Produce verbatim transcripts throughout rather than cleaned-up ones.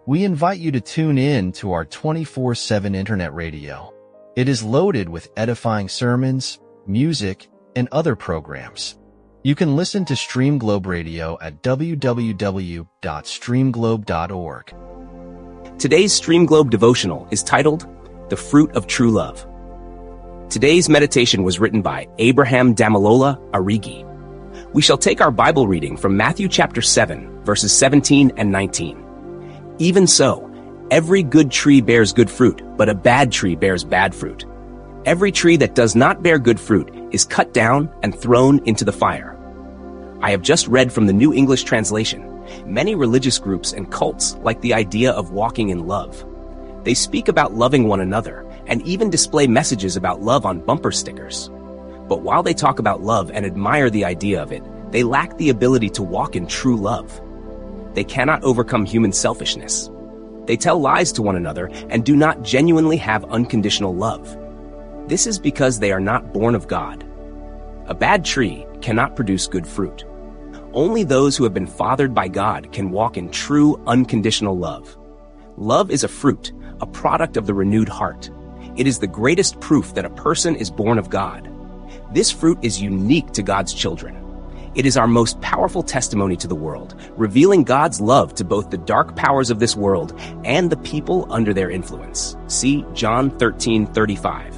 We invite you to tune in to our twenty-four seven internet radio. It is loaded with edifying sermons, music, and other programs. You can listen to Stream Globe Radio at w w w dot stream globe dot org. Today's Stream Globe devotional is titled, The Fruit of True Love. Today's meditation was written by Abraham Damalola Arigi. We shall take our Bible reading from Matthew chapter seven, verses seventeen and nineteen. Even so, every good tree bears good fruit, but a bad tree bears bad fruit. Every tree that does not bear good fruit is cut down and thrown into the fire. I have just read from the New English Translation. Many religious groups and cults like the idea of walking in love. They speak about loving one another and even display messages about love on bumper stickers. But while they talk about love and admire the idea of it, they lack the ability to walk in true love. They cannot overcome human selfishness. They tell lies to one another and do not genuinely have unconditional love. This is because they are not born of God. A bad tree cannot produce good fruit. Only those who have been fathered by God can walk in true, unconditional love. Love is a fruit, a product of the renewed heart. It is the greatest proof that a person is born of God. This fruit is unique to God's children. It is our most powerful testimony to the world, revealing God's love to both the dark powers of this world and the people under their influence. See John thirteen thirty-five.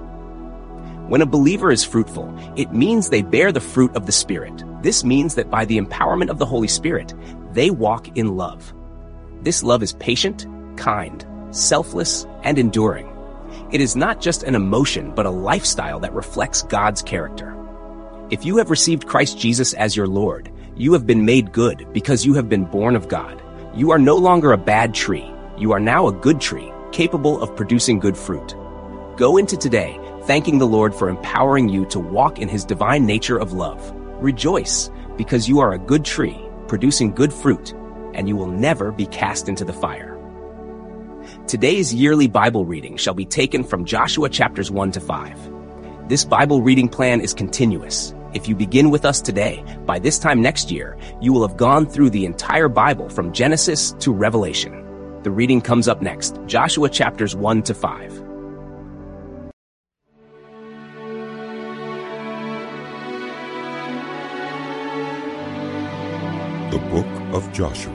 When a believer is fruitful, it means they bear the fruit of the Spirit. This means that by the empowerment of the Holy Spirit, they walk in love. This love is patient, kind, selfless, and enduring. It is not just an emotion, but a lifestyle that reflects God's character. If you have received Christ Jesus as your Lord, you have been made good because you have been born of God. You are no longer a bad tree. You are now a good tree, capable of producing good fruit. Go into today thanking the Lord for empowering you to walk in His divine nature of love. Rejoice, because you are a good tree, producing good fruit, and you will never be cast into the fire. Today's yearly Bible reading shall be taken from Joshua chapters one to five. This Bible reading plan is continuous. If you begin with us today, by this time next year, you will have gone through the entire Bible from Genesis to Revelation. The reading comes up next, Joshua chapters one to five. The Book of Joshua.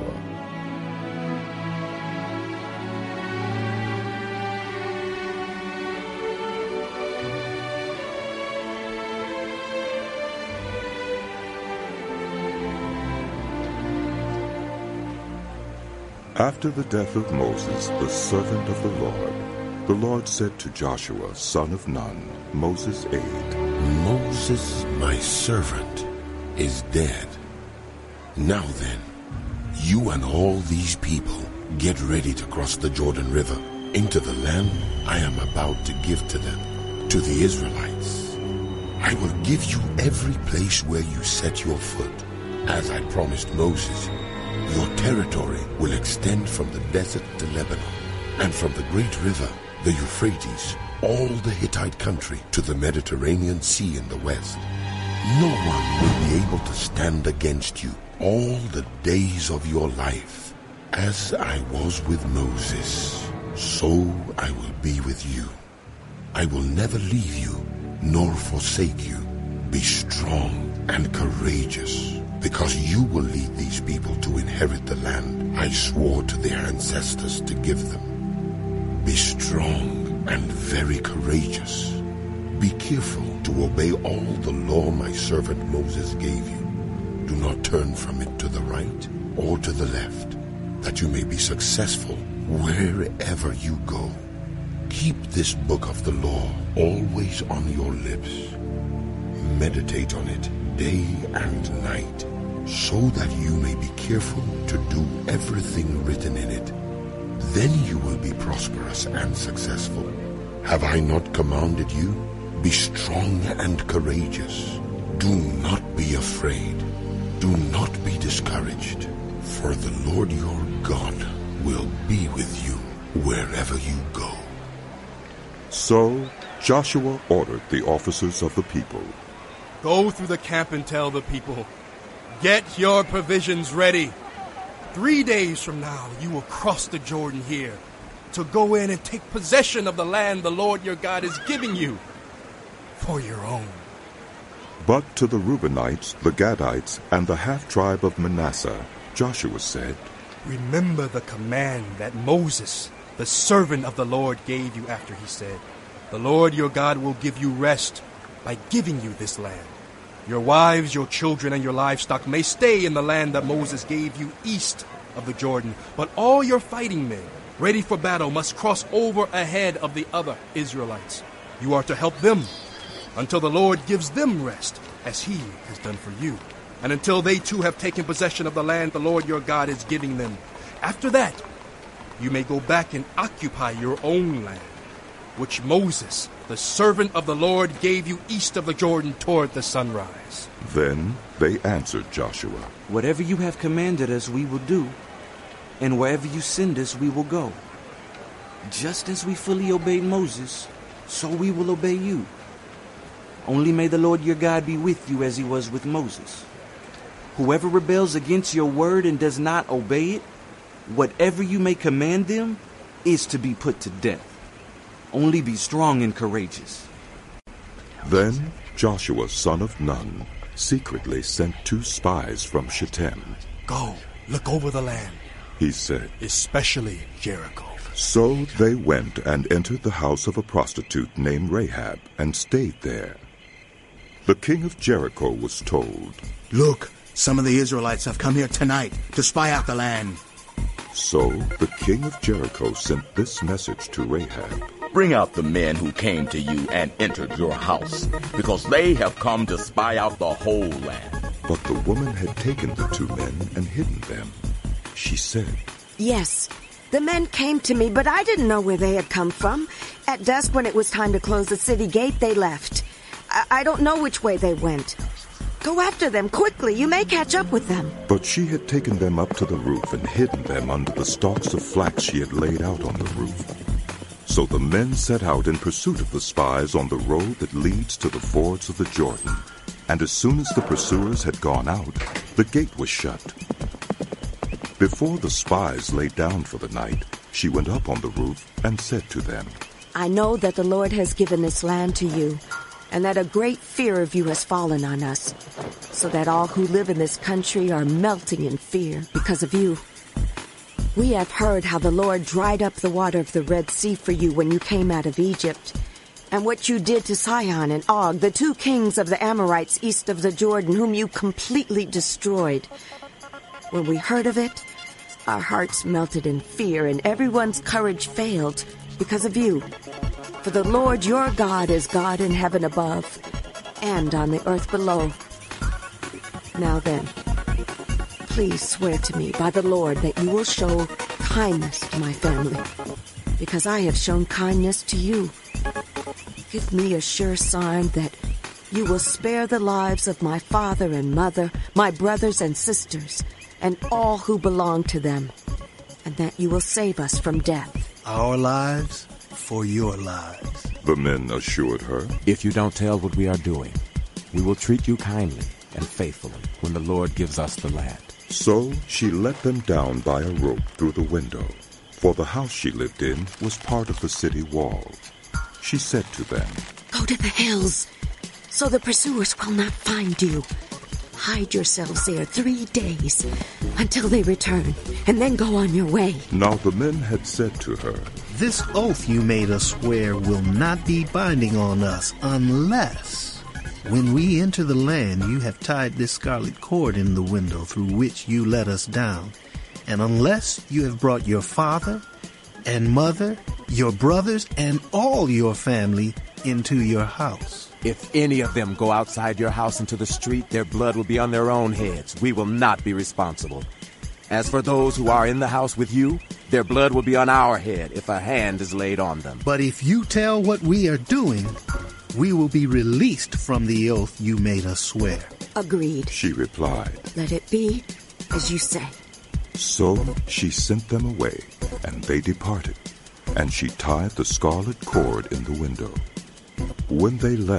After the death of Moses, the servant of the Lord, the Lord said to Joshua, son of Nun, Moses' aide, Moses, my servant, is dead. Now then, you and all these people get ready to cross the Jordan River into the land I am about to give to them, to the Israelites. I will give you every place where you set your foot, as I promised Moses. Your territory will extend from the desert to Lebanon, and from the great river, the Euphrates, all the Hittite country to the Mediterranean Sea in the west. No one will be able to stand against you all the days of your life. As I was with Moses, so I will be with you. I will never leave you nor forsake you. Be strong and courageous, because you will lead these people to inherit the land I swore to their ancestors to give them. Be strong and very courageous. Be careful to obey all the law my servant Moses gave you. Do not turn from it to the right or to the left, that you may be successful wherever you go. Keep this book of the law always on your lips. Meditate on it day and night, so that you may be careful to do everything written in it. Then you will be prosperous and successful. Have I not commanded you? Be strong and courageous. Do not be afraid. Do not be discouraged, for the Lord your God will be with you wherever you go. So Joshua ordered the officers of the people, Go through the camp and tell the people, get your provisions ready. Three days from now, you will cross the Jordan here to go in and take possession of the land the Lord your God is giving you for your own. But to the Reubenites, the Gadites, and the half-tribe of Manasseh, Joshua said, Remember the command that Moses, the servant of the Lord, gave you after he said, The Lord your God will give you rest by giving you this land. Your wives, your children, and your livestock may stay in the land that Moses gave you east of the Jordan, but all your fighting men, ready for battle, must cross over ahead of the other Israelites. You are to help them until the Lord gives them rest, as he has done for you, and until they too have taken possession of the land the Lord your God is giving them. After that, you may go back and occupy your own land, which Moses, the servant of the Lord, gave you east of the Jordan toward the sunrise. Then they answered Joshua, Whatever you have commanded us, we will do, and wherever you send us, we will go. Just as we fully obeyed Moses, so we will obey you. Only may the Lord your God be with you as he was with Moses. Whoever rebels against your word and does not obey it, whatever you may command them, is to be put to death. Only be strong and courageous. Then Joshua son of Nun secretly sent two spies from Shittim. Go, look over the land, he said, especially Jericho. So they went and entered the house of a prostitute named Rahab and stayed there. The king of Jericho was told, Look, some of the Israelites have come here tonight to spy out the land. So the king of Jericho sent this message to Rahab. Bring out the men who came to you and entered your house, because they have come to spy out the whole land. But the woman had taken the two men and hidden them. She said, Yes, the men came to me, but I didn't know where they had come from. At dusk, when it was time to close the city gate, they left. I, I don't know which way they went. Go after them quickly. You may catch up with them. But she had taken them up to the roof and hidden them under the stalks of flax she had laid out on the roof. So the men set out in pursuit of the spies on the road that leads to the fords of the Jordan. And as soon as the pursuers had gone out, the gate was shut. Before the spies lay down for the night, she went up on the roof and said to them, I know that the Lord has given this land to you, and that a great fear of you has fallen on us, so that all who live in this country are melting in fear because of you. We have heard how the Lord dried up the water of the Red Sea for you when you came out of Egypt, and what you did to Sihon and Og, the two kings of the Amorites east of the Jordan, whom you completely destroyed. When we heard of it, our hearts melted in fear, and everyone's courage failed because of you. For the Lord your God is God in heaven above and on the earth below. Now then, please swear to me by the Lord that you will show kindness to my family, because I have shown kindness to you. Give me a sure sign that you will spare the lives of my father and mother, my brothers and sisters, and all who belong to them, and that you will save us from death. Our lives for your lives. The men assured her, If you don't tell what we are doing, we will treat you kindly and faithfully when the Lord gives us the land. So she let them down by a rope through the window, for the house she lived in was part of the city wall. She said to them, Go to the hills, so the pursuers will not find you. Hide yourselves there three days until they return, and then go on your way. Now the men had said to her, This oath you made us swear will not be binding on us unless, when we enter the land, you have tied this scarlet cord in the window through which you let us down, and unless you have brought your father and mother, your brothers, and all your family into your house. If any of them go outside your house into the street, their blood will be on their own heads. We will not be responsible. As for those who are in the house with you, their blood will be on our head if a hand is laid on them. But if you tell what we are doing, we will be released from the oath you made us swear. Agreed, she replied. Let it be as you say. So she sent them away, and they departed, and she tied the scarlet cord in the window. When they left,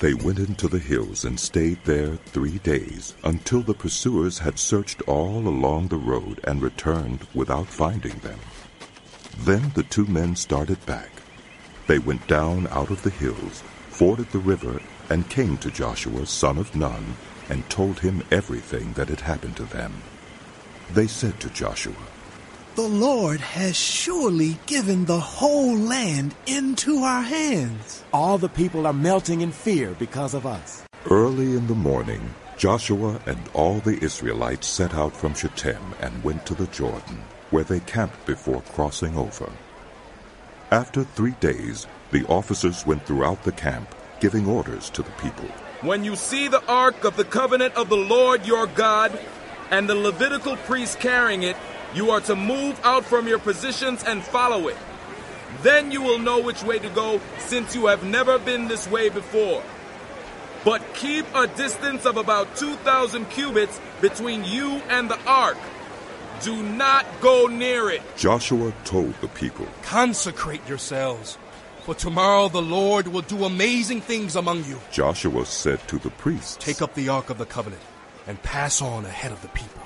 They went into the hills and stayed there three days, until the pursuers had searched all along the road and returned without finding them. Then the two men started back. They went down out of the hills, forded the river, and came to Joshua, son of Nun, and told him everything that had happened to them. They said to Joshua, "The Lord has surely given the whole land into our hands. All the people are melting in fear because of us." Early in the morning, Joshua and all the Israelites set out from Shittim and went to the Jordan, where they camped before crossing over. After three days, the officers went throughout the camp, giving orders to the people. "When you see the ark of the covenant of the Lord your God, and the Levitical priests carrying it, you are to move out from your positions and follow it. Then you will know which way to go, since you have never been this way before. But keep a distance of about two thousand cubits between you and the ark. Do not go near it." Joshua told the people, "Consecrate yourselves, for tomorrow the Lord will do amazing things among you." Joshua said to the priests, "Take up the ark of the covenant and pass on ahead of the people."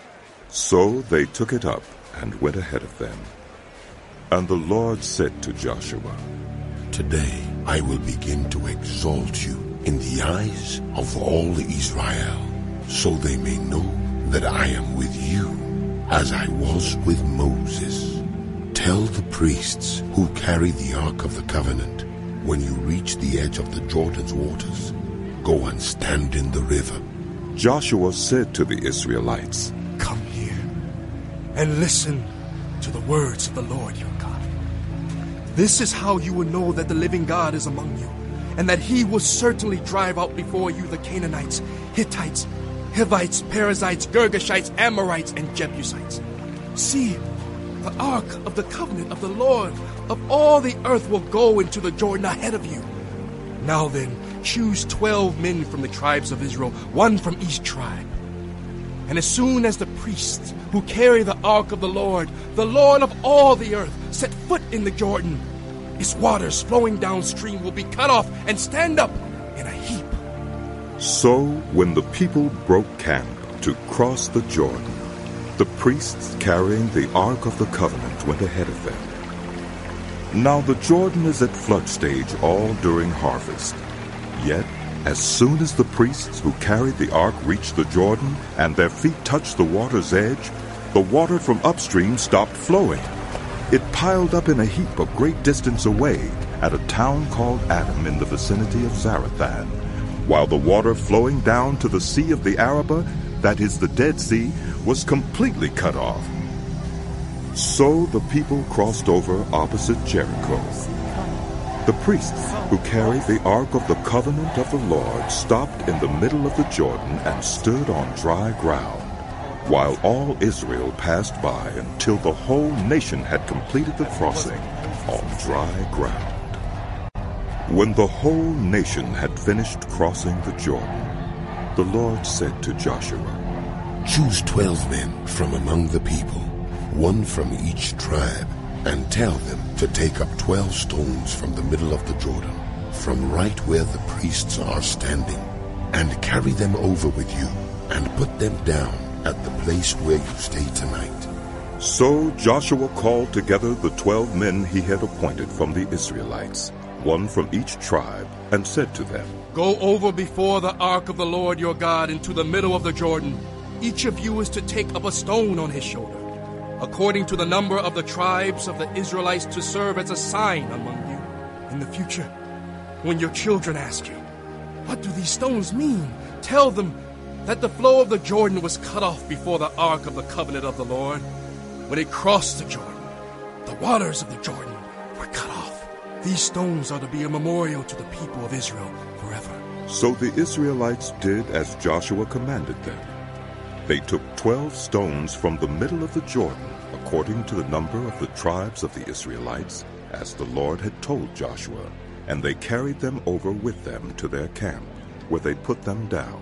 So they took it up and went ahead of them. And the Lord said to Joshua, "Today I will begin to exalt you in the eyes of all Israel, so they may know that I am with you, as I was with Moses. Tell the priests who carry the Ark of the Covenant, when you reach the edge of the Jordan's waters, go and stand in the river." Joshua said to the Israelites, "Come here and listen to the words of the Lord your God. This is how you will know that the living God is among you, and that he will certainly drive out before you the Canaanites, Hittites, Hivites, Perizzites, Girgashites, Amorites, and Jebusites. See, the ark of the covenant of the Lord of all the earth will go into the Jordan ahead of you. Now then, choose twelve men from the tribes of Israel, one from each tribe. And as soon as the priests who carry the ark of the Lord, the Lord of all the earth, set foot in the Jordan, its waters flowing downstream will be cut off and stand up in a heap." So when the people broke camp to cross the Jordan, the priests carrying the Ark of the Covenant went ahead of them. Now the Jordan is at flood stage all during harvest. Yet, as soon as the priests who carried the ark reached the Jordan and their feet touched the water's edge, the water from upstream stopped flowing. It piled up in a heap a great distance away at a town called Adam in the vicinity of Zarethan, while the water flowing down to the Sea of the Arabah, that is the Dead Sea, was completely cut off. So the people crossed over opposite Jericho. The priests who carried the Ark of the Covenant of the Lord stopped in the middle of the Jordan and stood on dry ground, while all Israel passed by until the whole nation had completed the crossing on dry ground. When the whole nation had finished crossing the Jordan, the Lord said to Joshua, "Choose twelve men from among the people, one from each tribe, and tell them to take up twelve stones from the middle of the Jordan, from right where the priests are standing, and carry them over with you, and put them down at the place where you stay tonight." So Joshua called together the twelve men he had appointed from the Israelites, one from each tribe, and said to them, "Go over before the ark of the Lord your God into the middle of the Jordan. Each of you is to take up a stone on his shoulder, according to the number of the tribes of the Israelites, to serve as a sign among you. In the future, when your children ask you, 'What do these stones mean?' tell them that the flow of the Jordan was cut off before the ark of the covenant of the Lord. When it crossed the Jordan, the waters of the Jordan were cut off. These stones are to be a memorial to the people of Israel forever." So the Israelites did as Joshua commanded them. They took twelve stones from the middle of the Jordan, according to the number of the tribes of the Israelites, as the Lord had told Joshua, and they carried them over with them to their camp, where they put them down.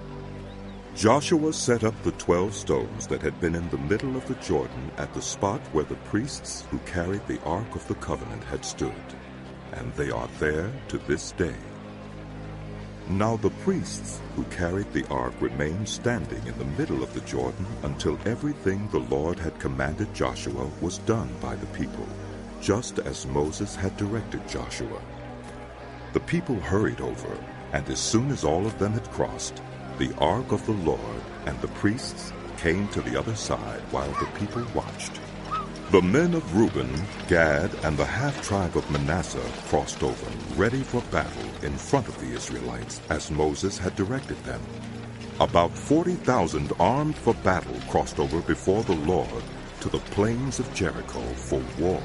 Joshua set up the twelve stones that had been in the middle of the Jordan at the spot where the priests who carried the Ark of the Covenant had stood, and they are there to this day. Now the priests who carried the ark remained standing in the middle of the Jordan until everything the Lord had commanded Joshua was done by the people, just as Moses had directed Joshua. The people hurried over, and as soon as all of them had crossed, the ark of the Lord and the priests came to the other side while the people watched. The men of Reuben, Gad, and the half-tribe of Manasseh crossed over, ready for battle in front of the Israelites, as Moses had directed them. About forty thousand armed for battle crossed over before the Lord to the plains of Jericho for war.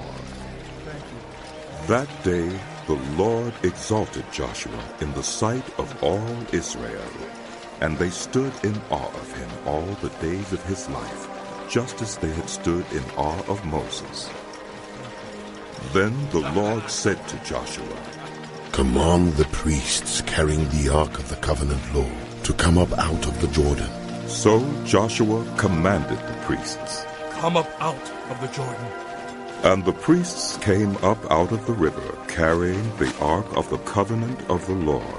That day the Lord exalted Joshua in the sight of all Israel, and they stood in awe of him all the days of his life, just as they had stood in awe of Moses. Then the Lord said to Joshua, "Command the priests carrying the ark of the covenant law to come up out of the Jordan." So Joshua commanded the priests, "Come up out of the Jordan." And the priests came up out of the river, carrying the ark of the covenant of the Lord.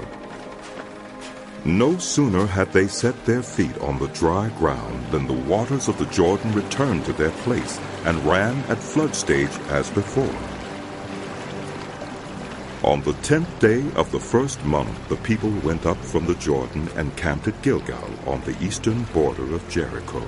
No sooner had they set their feet on the dry ground than the waters of the Jordan returned to their place and ran at flood stage as before. On the tenth day of the first month, the people went up from the Jordan and camped at Gilgal on the eastern border of Jericho.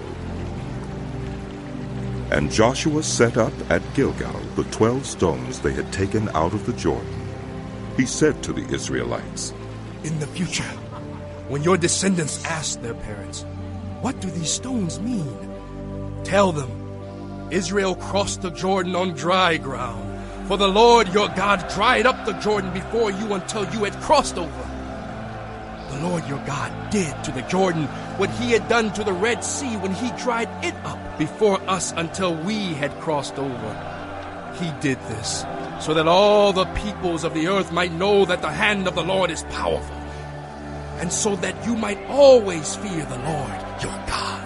And Joshua set up at Gilgal the twelve stones they had taken out of the Jordan. He said to the Israelites, "In the future, when your descendants ask their parents, 'What do these stones mean?' tell them, 'Israel crossed the Jordan on dry ground, for the Lord your God dried up the Jordan before you until you had crossed over. The Lord your God did to the Jordan what he had done to the Red Sea when he dried it up before us until we had crossed over. He did this so that all the peoples of the earth might know that the hand of the Lord is powerful, and so that you might always fear the Lord your God."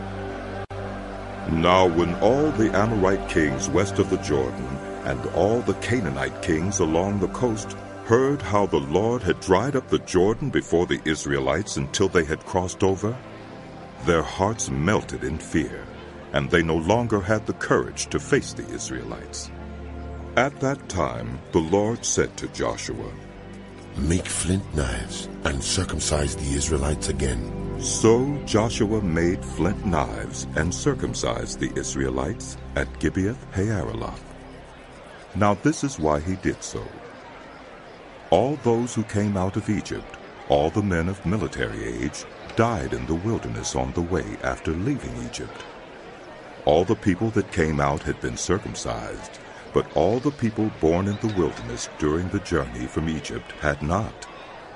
Now when all the Amorite kings west of the Jordan and all the Canaanite kings along the coast heard how the Lord had dried up the Jordan before the Israelites until they had crossed over, their hearts melted in fear, and they no longer had the courage to face the Israelites. At that time the Lord said to Joshua, "Make flint knives and circumcise the Israelites again." So Joshua made flint knives and circumcised the Israelites at Gibeath Haaraloth. Now this is why he did so. All those who came out of Egypt, all the men of military age, died in the wilderness on the way after leaving Egypt. All the people that came out had been circumcised, but all the people born in the wilderness during the journey from Egypt had not.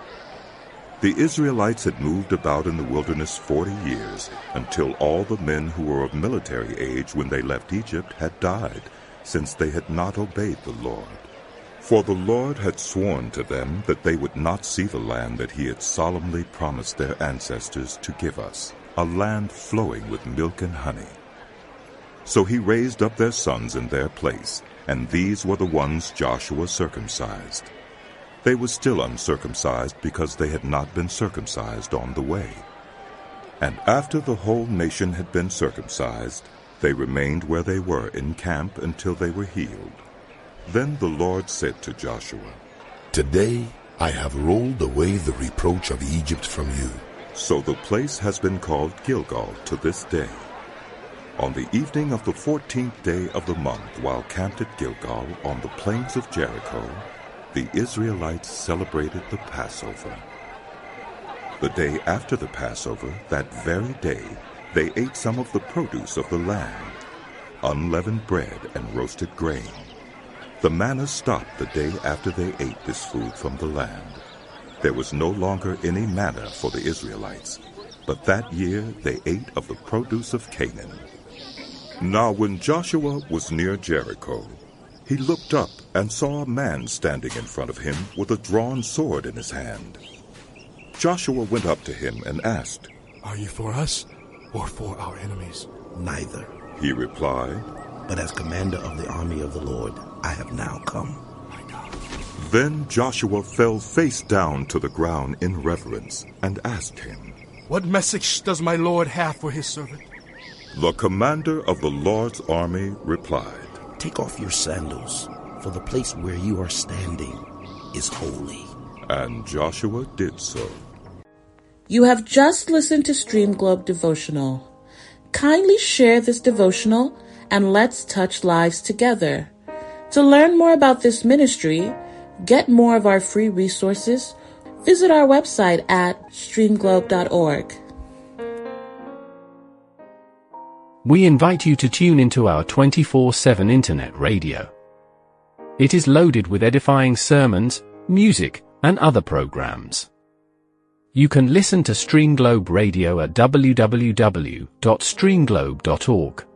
The Israelites had moved about in the wilderness forty years, until all the men who were of military age when they left Egypt had died, since they had not obeyed the Lord. For the Lord had sworn to them that they would not see the land that he had solemnly promised their ancestors to give us, a land flowing with milk and honey. So he raised up their sons in their place, and these were the ones Joshua circumcised. They were still uncircumcised because they had not been circumcised on the way. And after the whole nation had been circumcised, they remained where they were in camp until they were healed. Then the Lord said to Joshua, "Today I have rolled away the reproach of Egypt from you." So the place has been called Gilgal to this day. On the evening of the fourteenth day of the month, while camped at Gilgal on the plains of Jericho, the Israelites celebrated the Passover. The day after the Passover, that very day, they ate some of the produce of the land, unleavened bread and roasted grain. The manna stopped the day after they ate this food from the land. There was no longer any manna for the Israelites, but that year they ate of the produce of Canaan. Now when Joshua was near Jericho, he looked up and saw a man standing in front of him with a drawn sword in his hand. Joshua went up to him and asked, "Are you for us or for our enemies?" "Neither," he replied, "but as commander of the army of the Lord, I have now come." Then Joshua fell face down to the ground in reverence and asked him, "What message does my Lord have for his servant?" The commander of the Lord's army replied, "Take off your sandals, for the place where you are standing is holy." And Joshua did so. You have just listened to Stream Globe Devotional. Kindly share this devotional and let's touch lives together. To learn more about this ministry, get more of our free resources, visit our website at stream globe dot org. We invite you to tune into our twenty-four seven internet radio. It is loaded with edifying sermons, music, and other programs. You can listen to Stream Globe Radio at w w w dot stream globe dot org.